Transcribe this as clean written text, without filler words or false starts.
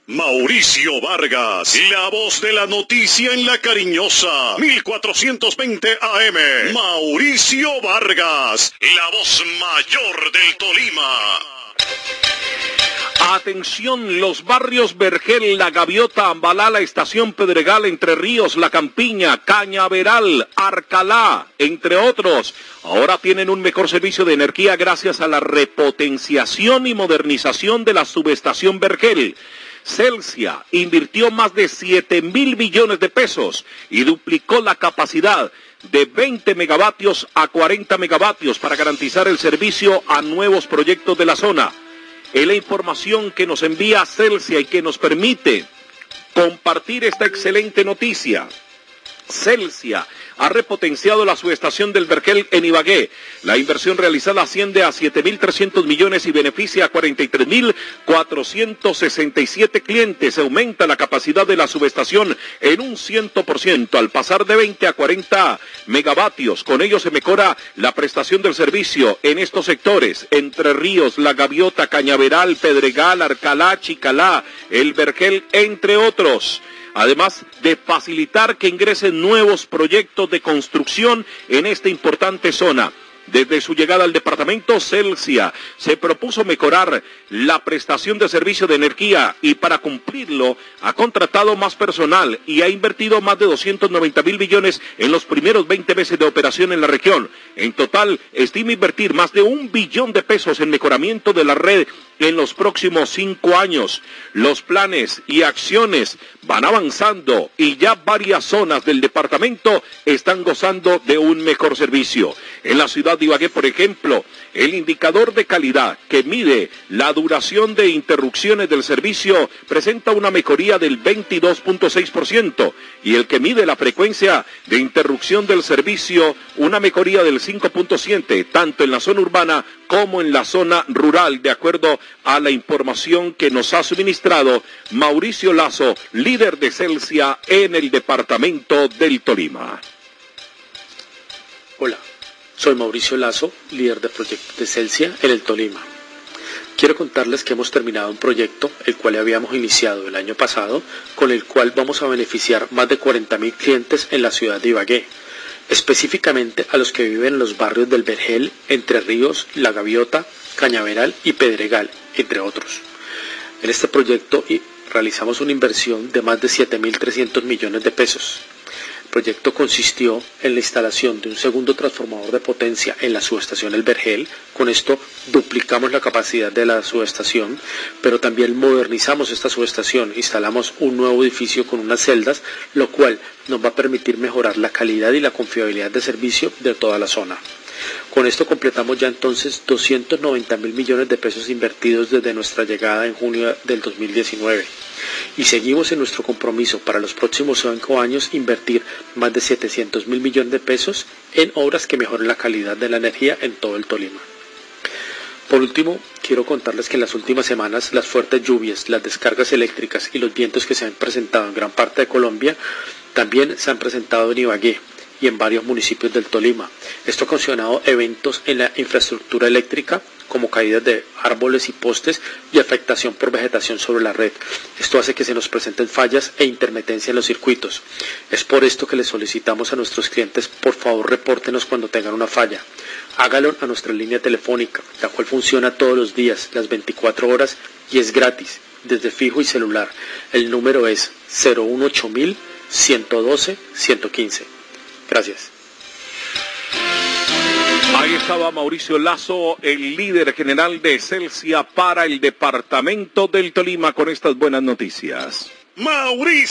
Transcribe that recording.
Mauricio Vargas, la voz de la noticia en la cariñosa 1420 AM. Mauricio Vargas, la voz mayor del Tolima. Atención, los barrios Vergel, La Gaviota, Ambalá, La Estación Pedregal, Entre Ríos, La Campiña, Cañaveral, Arcalá, entre otros, ahora tienen un mejor servicio de energía gracias a la repotenciación y modernización de la subestación Vergel. Celsia invirtió más de 7.000 millones de pesos y duplicó la capacidad de 20 megavatios a 40 megavatios para garantizar el servicio a nuevos proyectos de la zona. Es la información que nos envía Celsia y que nos permite compartir esta excelente noticia. Celsia ha repotenciado la subestación del Vergel en Ibagué. La inversión realizada asciende a 7.300 millones y beneficia a 43.467 clientes. Se aumenta la capacidad de la subestación en un 100% al pasar de 20 a 40 megavatios. Con ello se mejora la prestación del servicio en estos sectores: Entre Ríos, La Gaviota, Cañaveral, Pedregal, Arcalá, Chicalá, el Vergel, entre otros. Además de facilitar que ingresen nuevos proyectos de construcción en esta importante zona. Desde su llegada al departamento, Celsia se propuso mejorar la prestación de servicio de energía y para cumplirlo ha contratado más personal y ha invertido más de 290.000 millones en los primeros 20 meses de operación en la región. En total, estima invertir más de 1 billón de pesos en mejoramiento de la red en los próximos 5 años. Los planes y acciones van avanzando y ya varias zonas del departamento están gozando de un mejor servicio. En la ciudad de Ibagué, por ejemplo, el indicador de calidad que mide la duración de interrupciones del servicio presenta una mejoría del 22.6% y el que mide la frecuencia de interrupción del servicio una mejoría del 5.7%, tanto en la zona urbana como en la zona rural, de acuerdo a la información que nos ha suministrado Mauricio Lazo, líder de Celsia en el departamento del Tolima. Hola, soy Mauricio Lazo, líder de proyectos de Celsia en el Tolima. Quiero contarles que hemos terminado un proyecto, el cual habíamos iniciado el año pasado, con el cual vamos a beneficiar más de 40.000 clientes en la ciudad de Ibagué, específicamente a los que viven en los barrios del Vergel, Entre Ríos, La Gaviota, Cañaveral y Pedregal, entre otros. En este proyecto realizamos una inversión de más de 7.300 millones de pesos. El proyecto consistió en la instalación de un segundo transformador de potencia en la subestación El Vergel. Con esto duplicamos la capacidad de la subestación, pero también modernizamos esta subestación. Instalamos un nuevo edificio con unas celdas, lo cual nos va a permitir mejorar la calidad y la confiabilidad de servicio de toda la zona. Con esto completamos ya entonces 290.000 millones de pesos invertidos desde nuestra llegada en junio del 2019. Y seguimos en nuestro compromiso para los próximos 5 años invertir más de 700.000 millones de pesos en obras que mejoren la calidad de la energía en todo el Tolima. Por último, quiero contarles que en las últimas semanas las fuertes lluvias, las descargas eléctricas y los vientos que se han presentado en gran parte de Colombia también se han presentado en Ibagué y en varios municipios del Tolima. Esto ha ocasionado eventos en la infraestructura eléctrica, como caídas de árboles y postes y afectación por vegetación sobre la red. Esto hace que se nos presenten fallas e intermitencia en los circuitos. Es por esto que les solicitamos a nuestros clientes, por favor repórtenos cuando tengan una falla. Hágalo a nuestra línea telefónica, la cual funciona todos los días, las 24 horas y es gratis, desde fijo y celular. El número es 018.000 112 115. Gracias. Ahí estaba Mauricio Lazo, el líder general de Celsia para el departamento del Tolima, con estas buenas noticias. Mauricio.